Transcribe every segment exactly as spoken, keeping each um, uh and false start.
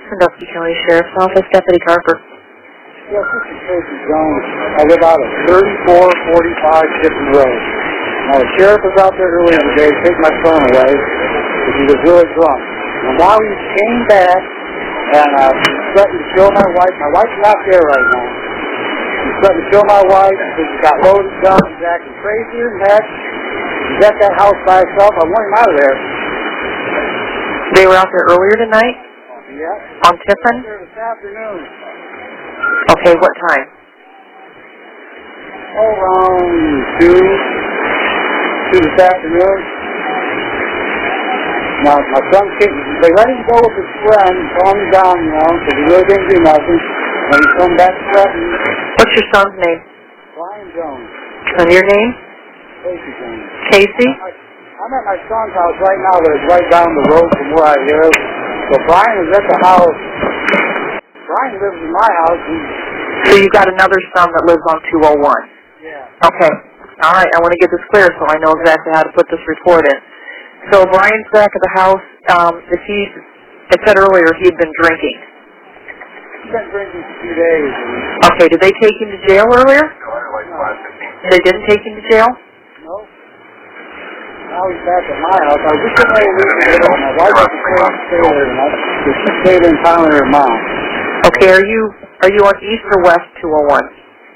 Sandusky County Sheriff's Office, Deputy Carper. Yes, this is Tracy Jones. I live out at thirty-four forty-five Tiffin Road. Now, the sheriff was out there earlier today to take my phone away because he was really drunk. And while he came back and uh, he was threatening to kill my wife, my wife's not there right now. He threatened to kill my wife because he got loaded guns. He's acting crazy as heck. He's at that house by himself. I want him out of there. They were out there earlier tonight? Yeah. On Tiffin? There this afternoon. Okay, what time? Oh, around two. two this afternoon. Now, my son came, they let him go with his friend, calm him down, you know, because he really didn't do nothing. And he come back threatening. What's your son's name? Brian Jones. And your name? Casey Jones. Casey? I, I'm at my son's house right now, but it's right down the road from where I live. So Brian is at the house. Brian lives in my house. And, so you've got another son that lives on two oh one? Yeah. Okay. All right, I want to get this clear so I know exactly how to put this report in. So Brian's back at the house. Um, if he, I said earlier he had been drinking. He's been drinking for two days. Okay, did they take him to jail earlier? No. They didn't take him to jail? No. Now he's back at my house. I was just getting ready to leave the middle. My wife was afraid to stay there tonight. So she stayed in town with her mom. Okay, are you are you on east or west two oh one?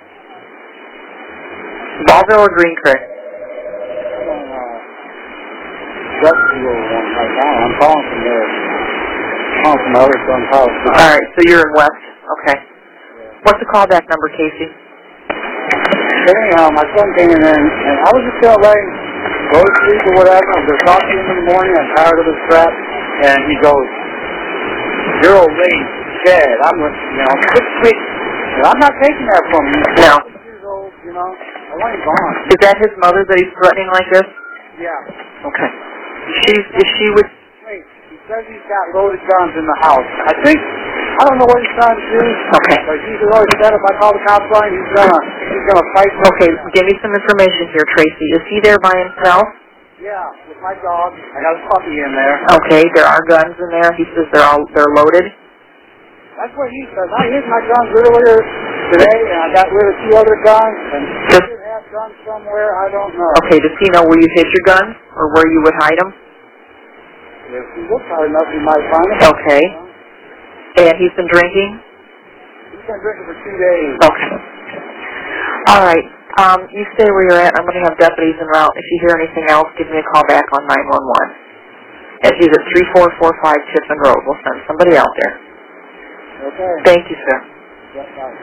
Ballville or Green Creek? I'm on uh, west two oh one right now. I'm calling from there. I'm calling from my other son's house. All right, so you're in west. Okay. What's the callback number, Casey? But anyhow, my son came in and, and I was just going to let him go to sleep or whatever. I was going to talk to him in the morning. I'm tired of this crap. And he goes, "You're old lady, dead. I'm going to, you know, quit sleep." And I'm not taking that from him. He's No. six years old, you know. I want him gone. Is that his mother that he's threatening like this? Yeah. Okay. She's, if she would... Wait, he says he's got loaded guns in the house. I think, I don't know what he's trying to do. Okay. But he's always said if I call the cops on him, he's going to he's gonna fight. Okay, give me some information here, Tracy. Is he there by himself? Yeah, with my dog. I got a puppy in there. Okay, there are guns in there. He says they're all they're loaded. That's what he says. I hid my guns earlier today, and I got rid of two other guns, and he Just, should have guns somewhere. I don't know. okay, does he know where you hid your guns or where you would hide them? If he looks hard enough, he might find them. Okay. And he's been drinking? He's been drinking for two days. Okay. All right. Um, you stay where you're at. I'm going to have deputies en route. If you hear anything else, give me a call back on nine one one. And he's at three four four five Tiffin Road. We'll send somebody out there. Okay. Thank you, sir. Yes, bye.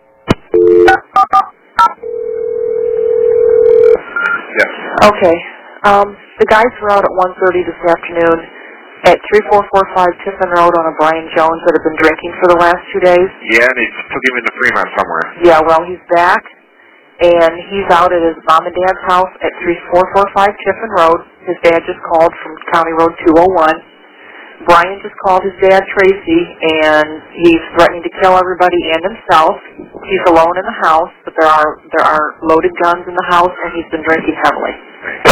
Yes. Okay. Um, the guys were out at one thirty this afternoon at three four four five Tiffin Road on a Brian Jones that had been drinking for the last two days. Yeah, and they took him into Fremont somewhere. Yeah, well, he's back, and he's out at his mom and dad's house at three four four five Tiffin Road. His dad just called from County Road two oh one. Brian just called his dad, Tracy, and he's threatening to kill everybody and himself. He's alone in the house, but there are there are loaded guns in the house, and he's been drinking heavily.